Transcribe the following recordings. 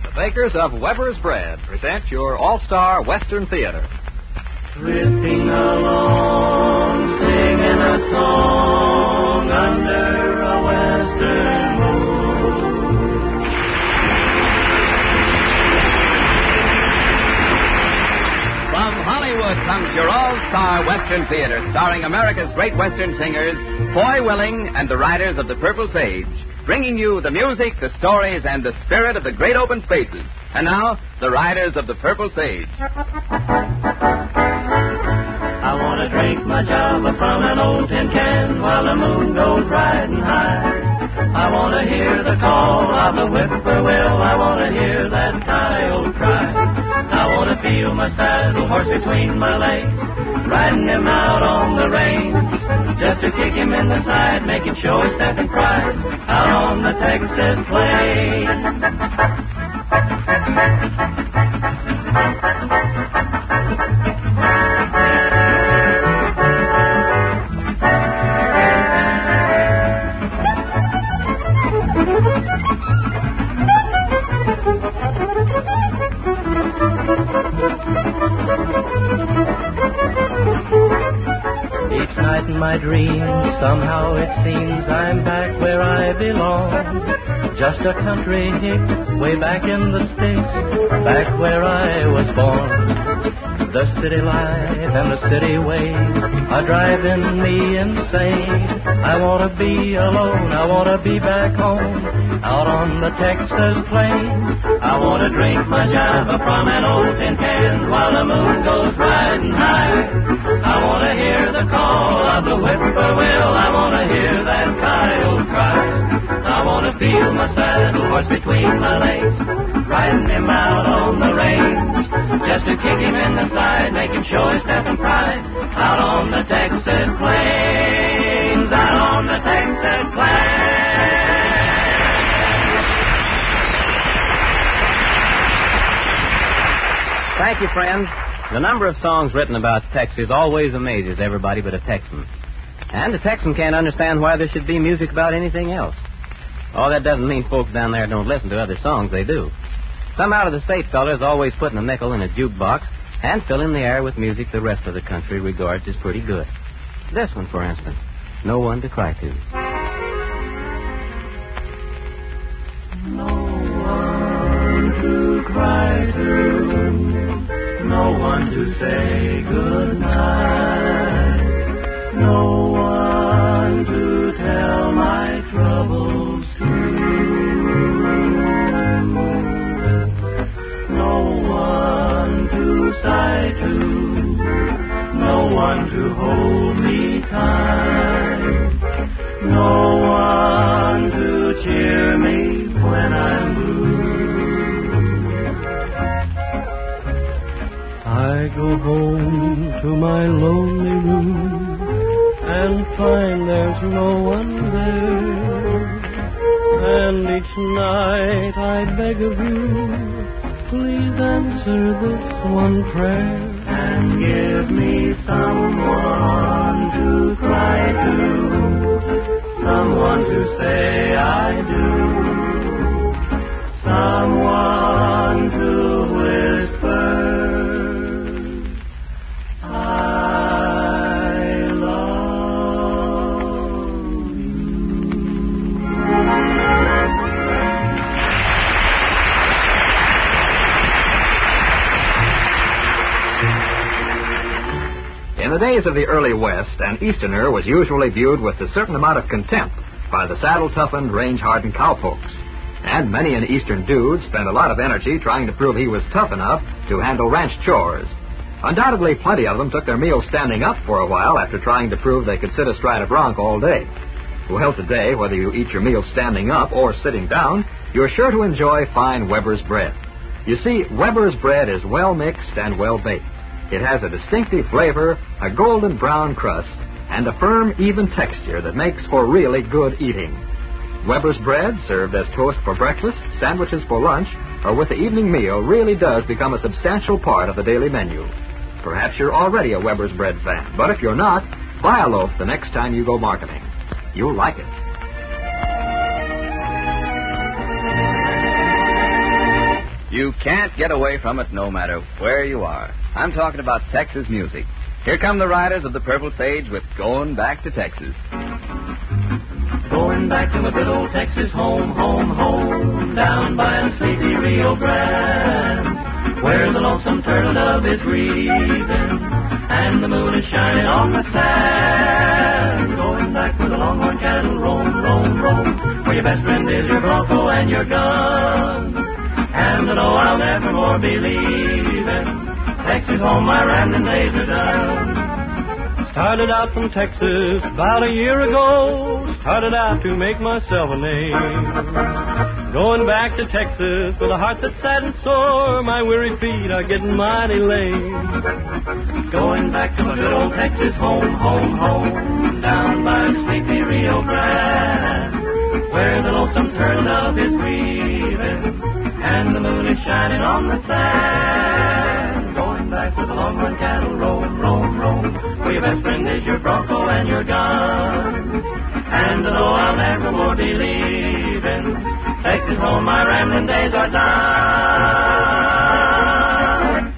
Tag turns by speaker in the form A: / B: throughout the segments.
A: The bakers of Weber's Bread present your all-star Western Theater.
B: Drifting along, singing a song under a western moon.
A: From Hollywood comes your all-star Western Theater, starring America's great Western singers, Foy Willing and the Riders of the Purple Sage, bringing you the music, the stories, and the spirit of the great open spaces. And now, the Riders of the Purple Sage.
B: I want to drink my java from an old tin can while the moon goes riding high. I want to hear the call of the whippoorwill. I want to hear that coyote cry. I want to feel my saddle horse between my legs, riding him out on the range, just to kick him in the side, make him show his step and pride out on the Texas plains. Each night in my dreams, somehow it seems I'm back where I belong. Just a country hick, way back in the sticks, back where I was born. The city life and the city ways are driving me insane. I want to be alone, I want to be back home, out on the Texas plains. I want to drink my java from an old tin can while the moon goes riding high. I want to hear the call of the whippoorwill. I want to hear that coyote cry. I want to feel my saddle horse between my legs, riding him out on the range, just to kick him in the side, make him show his step and pride, out on the Texas plains, out on the Texas plains.
C: Thank you, friends. The number of songs written about Texas always amazes everybody but a Texan. And a Texan can't understand why there should be music about anything else. Oh, that doesn't mean folks down there don't listen to other songs. They do. Some out-of-the-state fellas always putting a nickel in a jukebox and filling the air with music the rest of the country regards as pretty good. This one, for instance, No One to Cry To.
B: No one to cry to, no one to say goodnight, no one to tell my troubles to, no one to sigh to, no one to hold me tight, no one to cheer me when I'm blue. I go home to my lonely room and find there's no one there. And each night I beg of you, please answer this one prayer and give me someone to cry to, someone to say I do, someone to whisper I love you.
A: In the days of the early West, an Easterner was usually viewed with a certain amount of contempt by the saddle-toughened, range-hardened cowpokes. And many an Eastern dude spent a lot of energy trying to prove he was tough enough to handle ranch chores. Undoubtedly, plenty of them took their meals standing up for a while after trying to prove they could sit astride a bronc all day. Well, today, whether you eat your meals standing up or sitting down, you're sure to enjoy fine Weber's bread. You see, Weber's bread is well mixed and well baked. It has a distinctive flavor, a golden brown crust, and a firm, even texture that makes for really good eating. Weber's bread, served as toast for breakfast, sandwiches for lunch, or with the evening meal, really does become a substantial part of the daily menu. Perhaps you're already a Weber's bread fan, but if you're not, buy a loaf the next time you go marketing. You'll like it.
D: You can't get away from it no matter where you are. I'm talking about Texas music. Here come the Riders of the Purple Sage with Going Back to Texas.
B: Going back to my good old Texas home, home, home, down by the sleepy Rio Grande, where the lonesome turtle dove is breathing, and the moon is shining on the sand. Going back where the longhorn cattle roam, roam, roam, where your best friend is your bronco and your gun. And though I'll never more be leaving, Texas home, my rambling days are done.
E: Started out from Texas about a year ago. Started out to make myself a name. Going back to Texas with a heart that's sad and sore. My weary feet are getting mighty lame.
B: Going back to my good old Texas home, home, home, down by the sleepy Rio Grande, where the lonesome turtle dove is breathing, and the moon is shining on the sand. Going back to the longhorn cattle roam, roam, roam, where your best friend is your bronco and your gun. And though I'll never more be leaving, Texas home, my rambling days are done.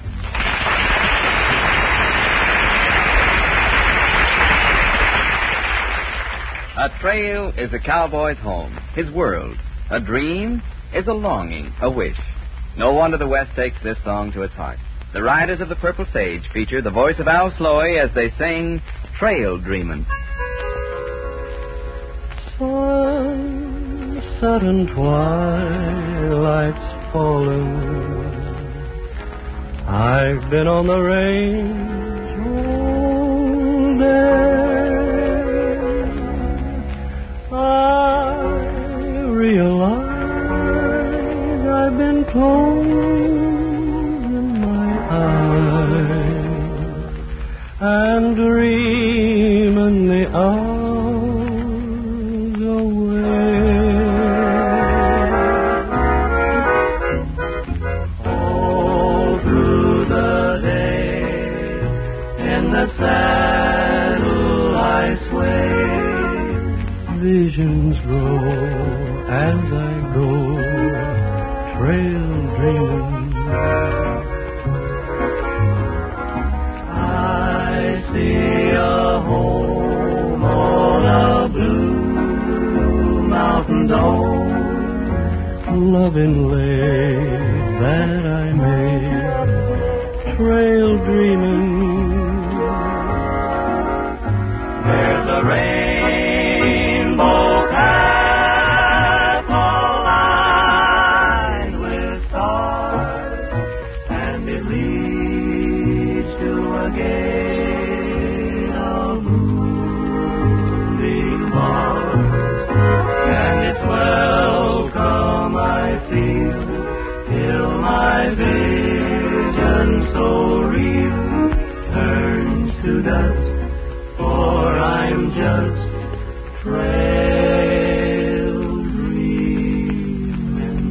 D: A trail is a cowboy's home, his world. A dream is a longing, a wish. No wonder the West takes this song to its heart. The Riders of the Purple Sage feature the voice of Al Sloey as they sing Trail Dreamin'.
E: Sunset and twilight's falling. I've been on the range all day. I realize I've been closing my eyes and dreaming the hours away.
B: All through the day in the saddle I sway.
E: Visions grow as I go trail dreaming.
B: I see a home on a blue mountain dome.
E: Loving lake that I made trail dreaming.
B: There's a rainbow path all lined with stars, and it leads to a gate of moonbeam bars, and it's welcome I feel till my vision so real turns to dust. For I'm just trail dreaming.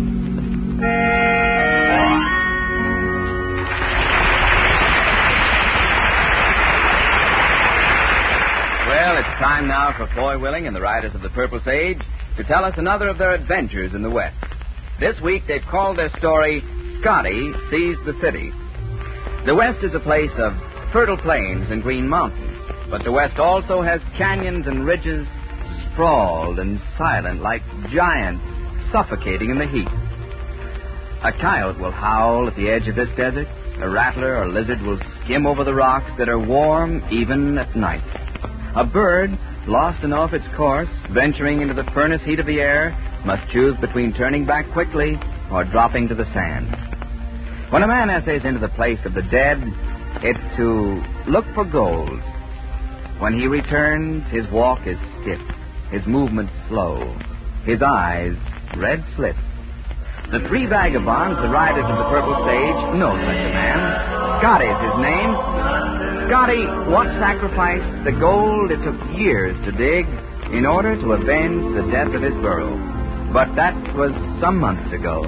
D: Well, it's time now for Foy Willing and the Riders of the Purple Sage to tell us another of their adventures in the West. This week they've called their story Scotty Sees the City. The West is a place of fertile plains and green mountains. But the West also has canyons and ridges sprawled and silent like giants suffocating in the heat. A coyote will howl at the edge of this desert. A rattler or lizard will skim over the rocks that are warm even at night. A bird, lost and off its course, venturing into the furnace heat of the air, must choose between turning back quickly or dropping to the sand. When a man essays into the place of the dead, it's to look for gold. When he returns, his walk is stiff, his movement slow, his eyes red slits. The three vagabonds, the Riders of the Purple Sage, know such a man. Scotty's his name. Scotty once sacrificed the gold it took years to dig in order to avenge the death of his burro. But that was some months ago.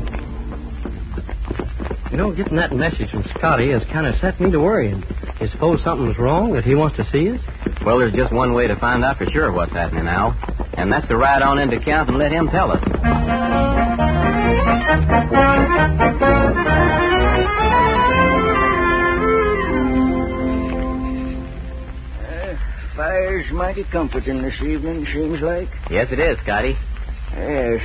E: You know, getting that message from Scotty has kind of set me to worrying. You suppose something's wrong, that he wants to see us?
C: Well, there's just one way to find out for sure what's happening, Al, and that's to ride on into camp and let him tell us.
F: mighty comforting this evening, seems like.
C: Yes, it is, Scotty.
F: Yes.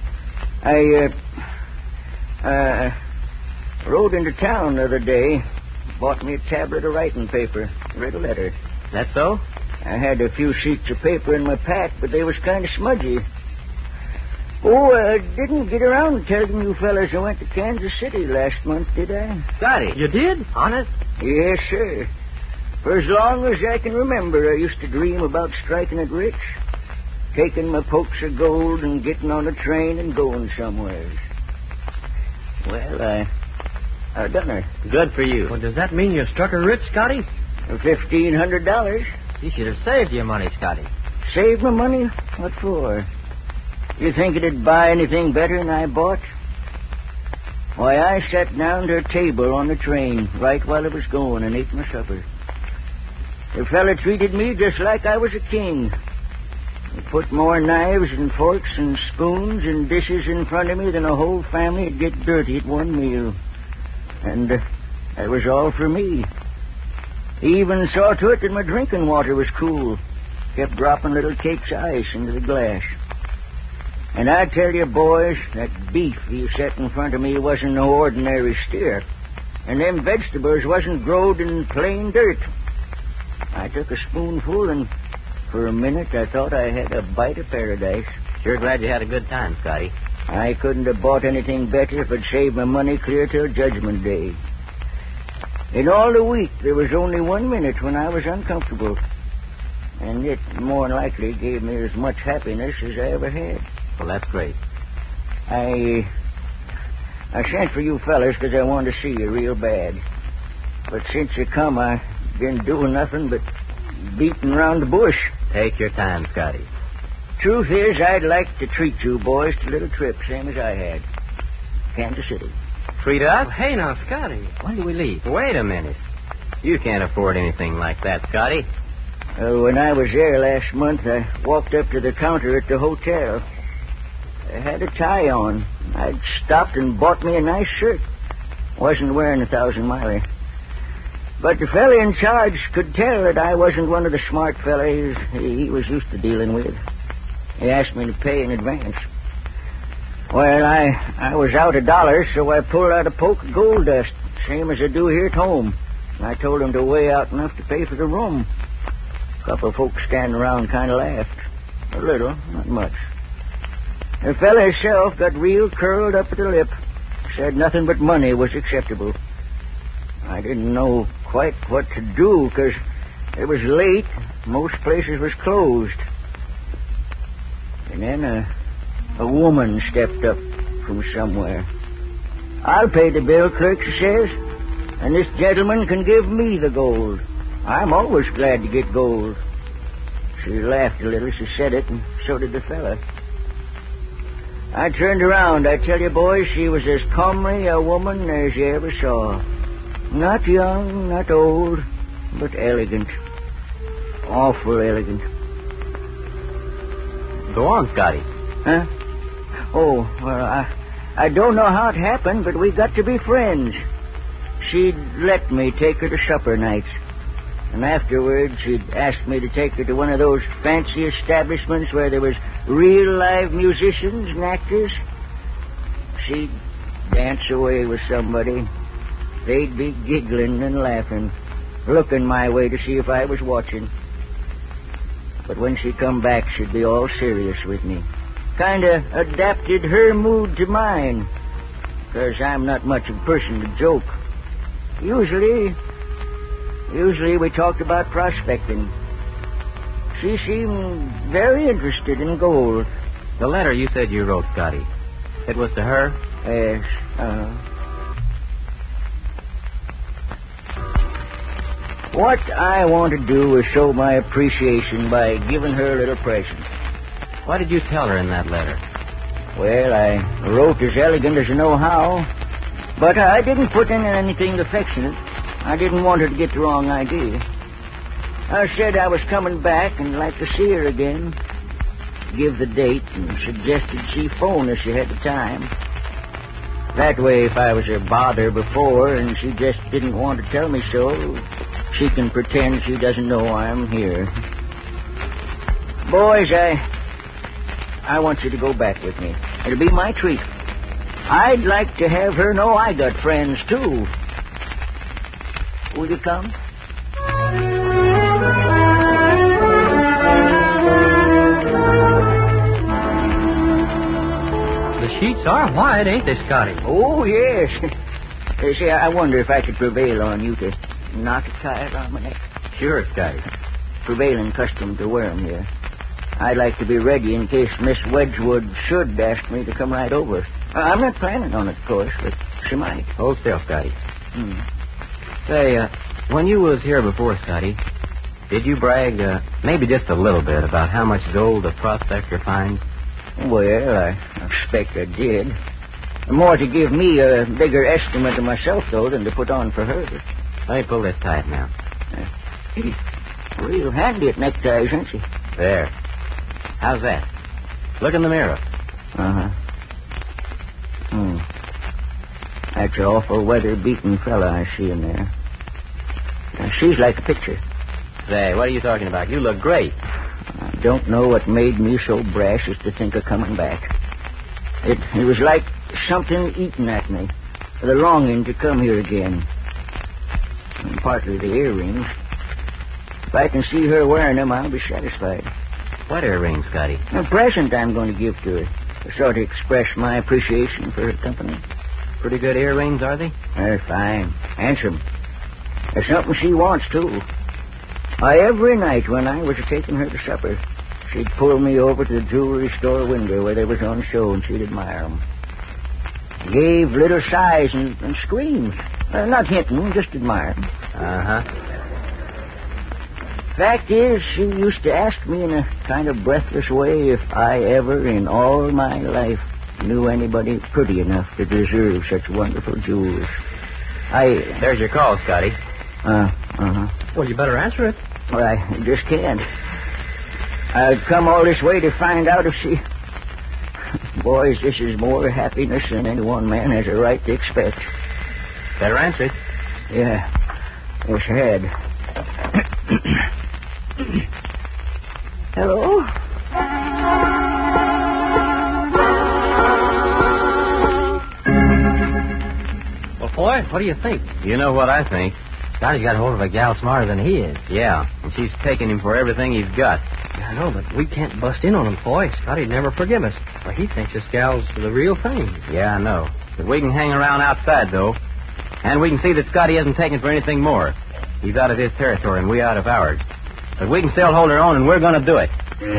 F: I rode into town the other day, bought me a tablet of writing paper, read a letter.
C: That so?
F: I had a few sheets of paper in my pack, but they was kind of smudgy. Oh, I didn't get around to telling you fellas I went to Kansas City last month, did I?
C: Scotty.
E: You did?
C: Honest?
F: Yes, sir. For as long as I can remember, I used to dream about striking it rich, taking my pokes of gold and getting on a train and going somewhere. Well, I done her.
C: Good for you.
E: Well, does that mean you struck her rich, Scotty?
F: $1,500.
C: You should have saved your money, Scotty.
F: Saved my money? What for? You think it'd buy anything better than I bought? Why, I sat down to a table on the train right while I was going and ate my supper. The fella treated me just like I was a king. He put more knives and forks and spoons and dishes in front of me than a whole family would get dirty at one meal. And that was all for me. He even saw to it that my drinking water was cool. Kept dropping little cakes of ice into the glass. And I tell you, boys, that beef he set in front of me wasn't no ordinary steer. And them vegetables wasn't growed in plain dirt. I took a spoonful, and for a minute I thought I had a bite of paradise.
C: Sure glad you had a good time, Scotty.
F: I couldn't have bought anything better if I'd saved my money clear till Judgment Day. In all the week, there was only 1 minute when I was uncomfortable. And it more than likely gave me as much happiness as I ever had.
C: Well, that's great.
F: I sent for you fellas because I wanted to see you real bad. But since you come, I've been doing nothing but beating around the bush.
C: Take your time, Scotty.
F: Truth is, I'd like to treat you boys to a little trip, same as I had. Kansas City.
C: Treat us?
E: Oh, hey, now, Scotty.
C: When do we leave? Wait a minute. You can't afford anything like that, Scotty.
F: When I was there last month, I walked up to the counter at the hotel. I had a tie on. I'd stopped and bought me a nice shirt. Wasn't wearing a 1,000-miler. But the fella in charge could tell that I wasn't one of the smart fellas he was used to dealing with. He asked me to pay in advance. Well, I was out $1, so I pulled out a poke of gold dust, same as I do here at home. I told him to weigh out enough to pay for the room. A couple of folks standing around kind of laughed. A little, not much. The fella himself got real curled up at the lip. Said nothing but money was acceptable. I didn't know quite what to do, because it was late. Most places was closed. And then a woman stepped up from somewhere. I'll pay the bill, clerk, she says, and this gentleman can give me the gold. I'm always glad to get gold. She laughed a little as she said it, and so did the fella. I turned around. I tell you, boys, she was as comely a woman as you ever saw. Not young, not old, but elegant. Awful elegant.
C: Go on, Scotty.
F: Huh? Oh, well, I don't know how it happened, but we got to be friends. She'd let me take her to supper nights. And afterwards, she'd asked me to take her to one of those fancy establishments where there was real live musicians and actors. She'd dance away with somebody. They'd be giggling and laughing, looking my way to see if I was watching. But when she come back, she'd be all serious with me. Kind of adapted her mood to mine, 'cause I'm not much of a person to joke. Usually we talked about prospecting. She seemed very interested in gold.
C: The letter you said you wrote, Scotty, it was to her?
F: Yes, What I want to do is show my appreciation by giving her a little present.
C: What did you tell her in that letter?
F: Well, I wrote as elegant as I know how, but I didn't put in anything affectionate. I didn't want her to get the wrong idea. I said I was coming back and like to see her again. Give the date and suggested she phone if she had the time. That way, if I was a bother before and she just didn't want to tell me so, she can pretend she doesn't know I'm here. Boys, I want you to go back with me. It'll be my treat. I'd like to have her know I got friends, too. Will you come?
E: The sheets are white, ain't they, Scotty?
F: Oh, yes. See, I wonder if I could prevail on you to knock a tie around my neck.
C: Sure, Scotty.
F: Prevailing custom to wear 'em here. I'd like to be ready in case Miss Wedgwood should ask me to come right over. I'm not planning on it, of course, but she might.
C: Hold still, Scotty. Say, when you was here before, Scotty, did you brag, maybe just a little bit, about how much gold a prospector finds?
F: Well, I expect I did. More to give me a bigger estimate of myself, though, than to put on for her.
C: Let me pull this tight now.
F: Real handy at neckties, isn't she?
C: There. How's that? Look in the mirror.
F: Uh-huh. That's an awful weather-beaten fella I see in there. Now, she's like a picture.
C: Say, what are you talking about? You look great.
F: I don't know what made me so brash as to think of coming back. It was like something eating at me. The longing to come here again. And partly the earrings. If I can see her wearing them, I'll be satisfied.
C: What earrings, Scotty?
F: A present I'm going to give to her. To sort of express my appreciation for her company.
C: Pretty good earrings, are they?
F: They're fine. Handsome. There's something she wants, too. Every night when I was taking her to supper, she'd pull me over to the jewelry store window where they was on show, and she'd admire 'em. Gave little sighs and screams. Not hinting, just admiring.
C: Uh-huh.
F: Fact is, she used to ask me in a kind of breathless way if I ever in all my life knew anybody pretty enough to deserve such wonderful jewels.
C: There's your call, Scotty.
F: Uh-huh.
E: Well, you better answer it.
F: Well, I just can't. I've come all this way to find out if she... Boys, this is more happiness than any one man has a right to expect.
C: Better answer it.
F: Yeah. Yes, I had. Hello?
E: Well, boy, what do you think?
C: You know what I think.
E: Scotty's got hold of a gal smarter than he is.
C: Yeah, and she's taking him for everything he's got.
E: I know, but we can't bust in on him, boy. Scotty'd never forgive us. Well, he thinks this gal's the real thing.
C: Yeah, I know. But we can hang around outside, though. And we can see that Scotty isn't taken for anything more. He's out of his territory and we out of ours. But we can still hold our own, and we're going to do it.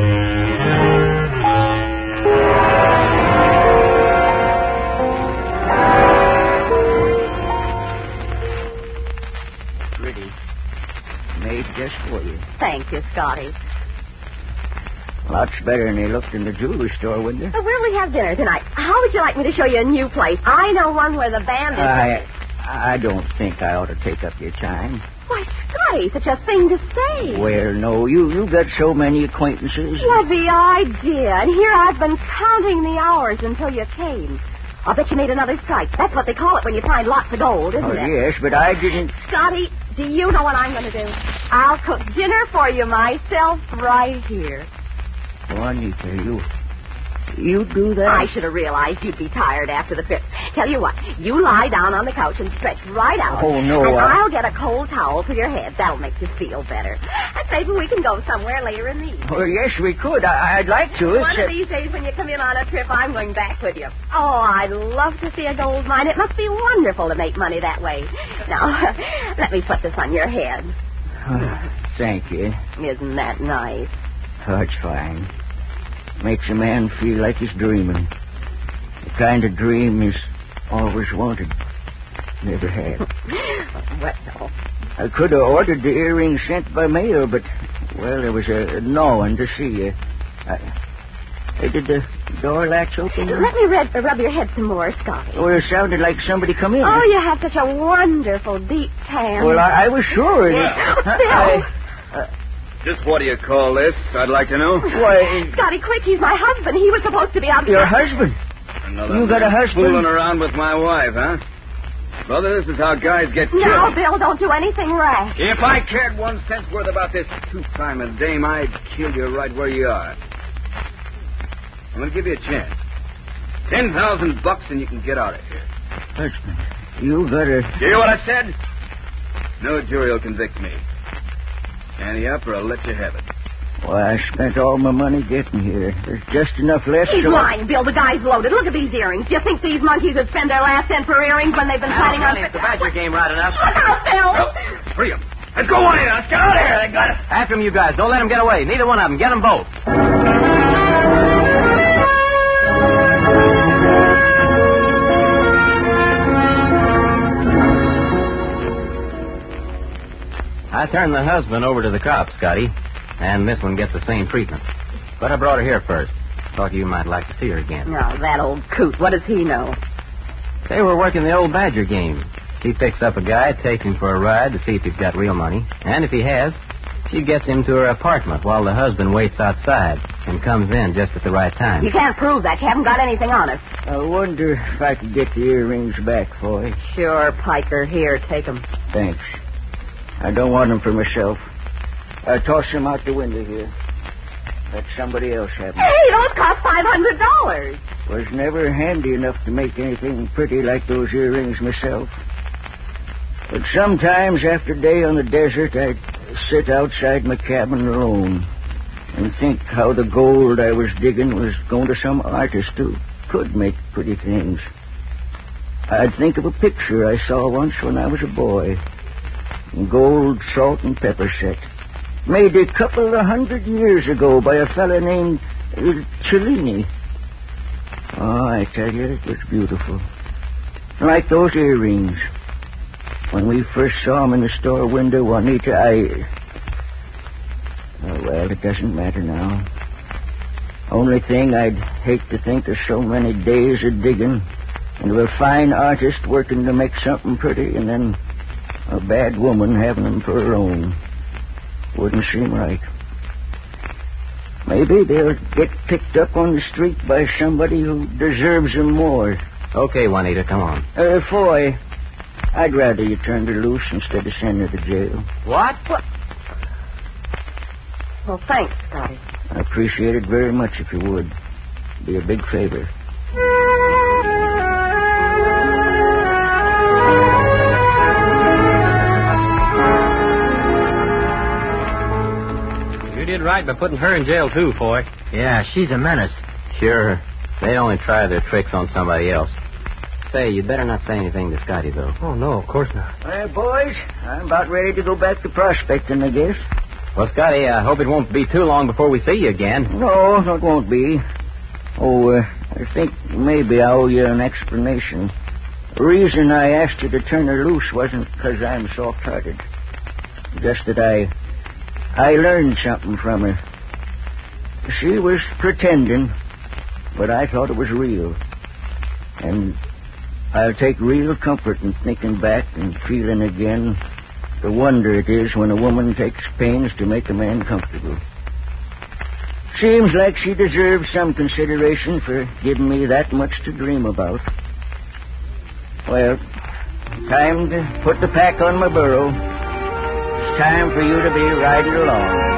F: Pretty. Made just for you.
G: Thank you, Scotty.
F: Lots better than they looked in the jewelry store, wouldn't they?
G: Where'll we have dinner tonight? How would you like me to show you a new place? I know one where the band is...
F: I don't think I ought to take up your time.
G: Why, Scotty, such a thing to say.
F: Well, no, you got so many acquaintances.
G: Well, the idea. And here I've been counting the hours until you came. I'll bet you made another strike. That's what they call it when you find lots of gold, isn't it?
F: Yes, but I didn't...
G: Scotty, do you know what I'm going to do? I'll cook dinner for you myself right here.
F: Juanita, you do that?
G: I should have realized you'd be tired after the trip. Tell you what, you lie down on the couch and stretch right out.
F: Oh, no.
G: And I'll get a cold towel for your head. That'll make you feel better. And maybe we can go somewhere later in the evening.
F: Well, yes, we could. I'd like to.
G: One of these days when you come in on a trip, I'm going back with you. Oh, I'd love to see a gold mine. It must be wonderful to make money that way. Now, let me put this on your head.
F: Thank you.
G: Isn't that nice?
F: Oh, it's fine. Makes a man feel like he's dreaming. The kind of dream he's always wanted. Never had.
G: Well,
F: I could have ordered the earrings sent by mail, but, well, there was a gnawing to see you. Did the door latch open?
G: Let me rub your head some more, Scotty.
F: Well, it sounded like somebody come in.
G: Oh, you have such a wonderful deep tan.
F: Well, I was sure.
G: Bill!
D: Just what do you call this, I'd like to know?
F: Why...
G: Scotty, quick, he's my husband. He was supposed to be out...
F: Your husband?
D: Another
F: You got a husband?
D: Fooling around with my wife, huh? Brother, this is how guys get killed.
G: No, Bill, don't do anything rash.
D: If I cared 1 cent's worth about this two-timing dame, I'd kill you right where you are. I'm going to give you a chance. $10,000 and you can get out of here.
F: Husband, you better...
D: You hear what I said? No jury will convict me. Ante up or I'll let you have it.
F: Why, I spent all my money getting here. There's just enough left.
G: He's lying, Bill. The guy's loaded. Look at these earrings. Do you think these monkeys would spend their last cent for earrings when they've been planning on...
C: It's the badger game right enough.
G: Look out, Bill!
D: Well, free them. Let's go on in. Let's get out of here. They got it.
C: After them, you guys. Don't let them get away. Neither one of them. Get them both. I turned the husband over to the cops, Scotty, and this one gets the same treatment. But I brought her here first. Thought you might like to see her again.
G: No, that old coot. What does he know?
C: They were working the old badger game. She picks up a guy, takes him for a ride to see if he's got real money. And if he has, she gets him to her apartment while the husband waits outside and comes in just at the right time.
G: You can't prove that. You haven't got anything on us.
F: I wonder if I could get the earrings back for you.
G: Sure, Piker. Here, take them.
F: Thanks. I don't want them for myself. I'll toss them out the window here. Let somebody else have them.
G: Hey, those cost $500.
F: Was never handy enough to make anything pretty like those earrings myself. But sometimes after a day on the desert, I'd sit outside my cabin alone and think how the gold I was digging was going to some artist who could make pretty things. I'd think of a picture I saw once when I was a boy. Gold, salt, and pepper set. Made a couple of 100 years ago by a fellow named Cellini. Oh, I tell you, it was beautiful. Like those earrings. When we first saw them in the store window, Juanita, Oh, well, it doesn't matter now. Only thing, I'd hate to think of so many days of digging and of a fine artist working to make something pretty and then a bad woman having them for her own. Wouldn't seem right. Maybe they'll get picked up on the street by somebody who deserves them more.
C: Okay, Juanita, come on.
F: Foy, I'd rather you turned her loose instead of sending her to jail.
C: What?
G: Well, thanks, Scotty.
F: I appreciate it very much if you would. Be a big favor.
E: You did right by putting her in jail, too, Foy.
C: Yeah, she's a menace. Sure. They only try their tricks on somebody else. Say, you'd better not say anything to Scotty, though.
E: Oh, no, of course not.
F: Well, boys, I'm about ready to go back to prospecting, I guess.
C: Well, Scotty, I hope it won't be too long before we see you again.
F: No, it won't be. I think maybe I owe you an explanation. The reason I asked you to turn her loose wasn't because I'm soft-hearted. Just that I learned something from her. She was pretending, but I thought it was real. And I'll take real comfort in thinking back and feeling again the wonder it is when a woman takes pains to make a man comfortable. Seems like she deserves some consideration for giving me that much to dream about. Well, time to put the pack on my burro. It's time for you to be riding along.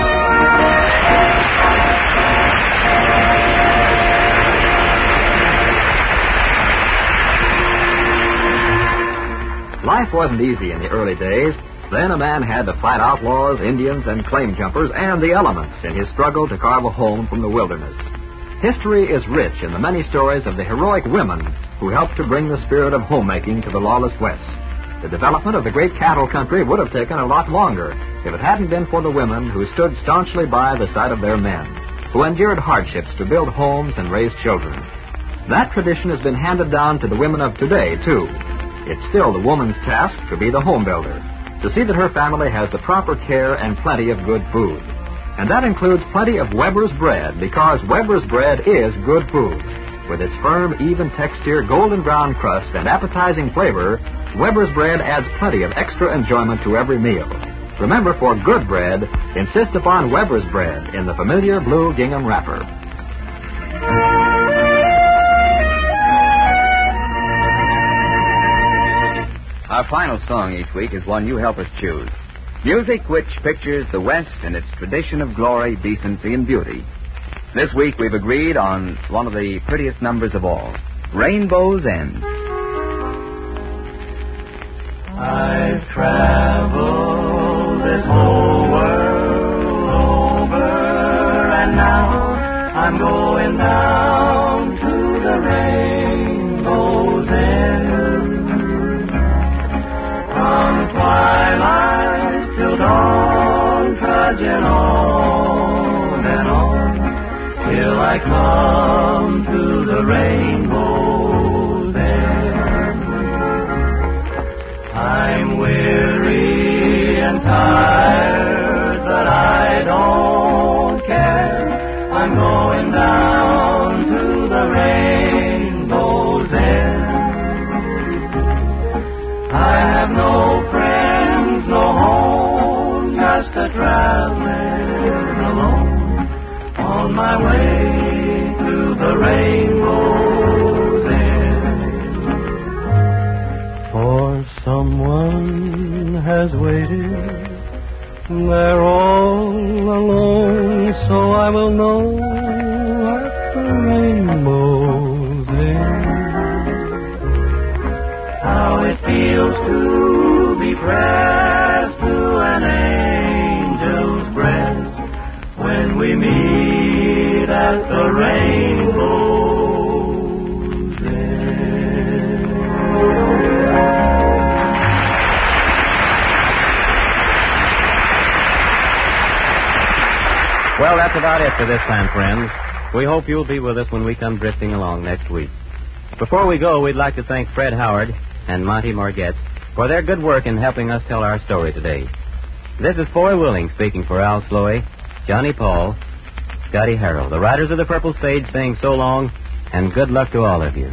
A: Life wasn't easy in the early days. Then a man had to fight outlaws, Indians, and claim jumpers, and the elements in his struggle to carve a home from the wilderness. History is rich in the many stories of the heroic women who helped to bring the spirit of homemaking to the lawless West. The development of the great cattle country would have taken a lot longer if it hadn't been for the women who stood staunchly by the side of their men, who endured hardships to build homes and raise children. That tradition has been handed down to the women of today, too. It's still the woman's task to be the home builder, to see that her family has the proper care and plenty of good food. And that includes plenty of Weber's bread, because Weber's bread is good food. With its firm, even texture, golden brown crust, and appetizing flavor, Weber's bread adds plenty of extra enjoyment to every meal. Remember, for good bread, insist upon Weber's bread in the familiar blue gingham wrapper.
D: Our final song each week is one you help us choose. Music which pictures the West and its tradition of glory, decency, and beauty. This week we've agreed on one of the prettiest numbers of all, Rainbow's End.
B: I've traveled this whole world over, and now I'm going down to the rainbow's end. From twilight till dawn, trudging on and on, till I come to the rainbow's end. I'm weary and tired, but I don't care. I'm going down to the rainbow's end. I have no friends, no home, just a traveling alone on my way to the rainbow's end. For someone has waited there all alone, so I will know at the rainbow's end how it feels to be pressed to an angel's breast when we meet at the rainbow's end.
C: Well, that's about it for this time, friends. We hope you'll be with us when we come drifting along next week. Before we go, we'd like to thank Fred Howard and Monty Margetts for their good work in helping us tell our story today. This is Foy Willing speaking for Al Sloey, Johnny Paul, Scotty Harrell, the Riders of the Purple Sage, saying so long and good luck to all of you.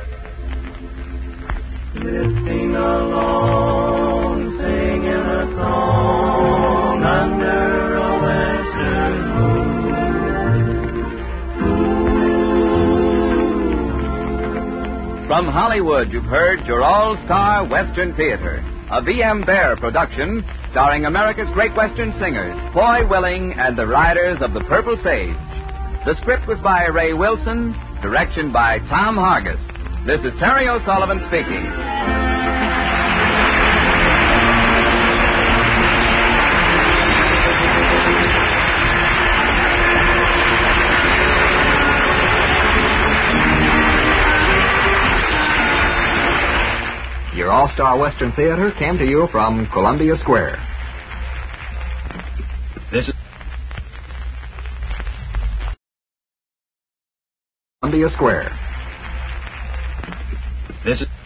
B: Drifting along, singing a song under a western moon.
D: From Hollywood, you've heard your all-star Western Theater, a V.M. Bear production starring America's great Western singers, Foy Willing and the Riders of the Purple Sage. The script was by Ray Wilson, direction by Tom Hargis. This is Terry O'Sullivan speaking.
A: Your All-Star Western Theater came to you from Columbia Square. This is Columbia Square. This is